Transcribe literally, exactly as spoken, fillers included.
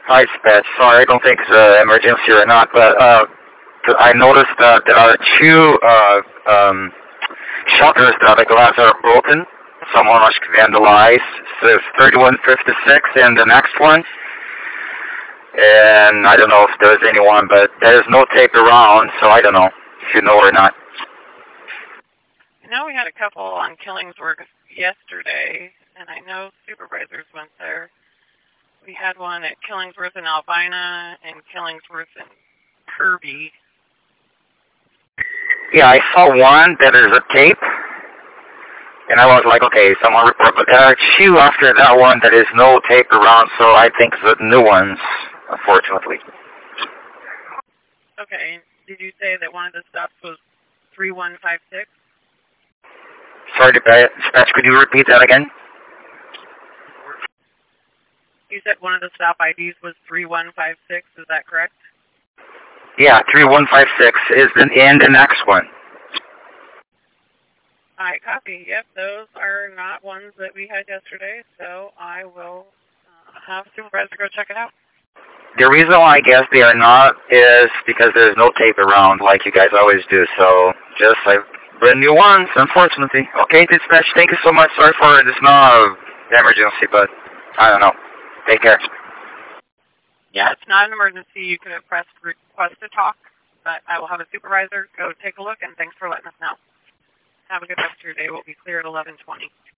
Hi, Dispatch. Sorry, I don't think it's an emergency or not, but uh, I noticed that there are two uh, um, shutters that the glass are broken. Someone was vandalized. So it's thirty-one fifty-six and the next one. And I don't know if there's anyone, but there's no tape around, so I don't know if you know or not. I know we had a couple on Killingsworth yesterday, and I know supervisors went there. We had one at Killingsworth and Albina and Killingsworth and Kirby. Yeah, I saw one that is a tape, and I was like, okay, someone report, but there are two after that one that is no tape around, so I think the new ones, unfortunately. Okay, did you say that one of the stops was three one five six? Sorry, Dispatch, could you repeat that again? You said one of the stop I Ds was three one five six, is that correct? Yeah, three one five six is the, in the next one. I copy. Yep, those are not ones that we had yesterday, so I will uh, have supervisor go check it out. The reason why I guess they are not is because there's no tape around like you guys always do, so just like brand new ones, unfortunately. Okay, Dispatch, thank you so much. Sorry for this not an emergency, but I don't know. Take care. Yeah, it's not an emergency. You can press request to talk, but I will have a supervisor go take a look, and thanks for letting us know. Have a good rest of your day. We'll be clear at eleven twenty.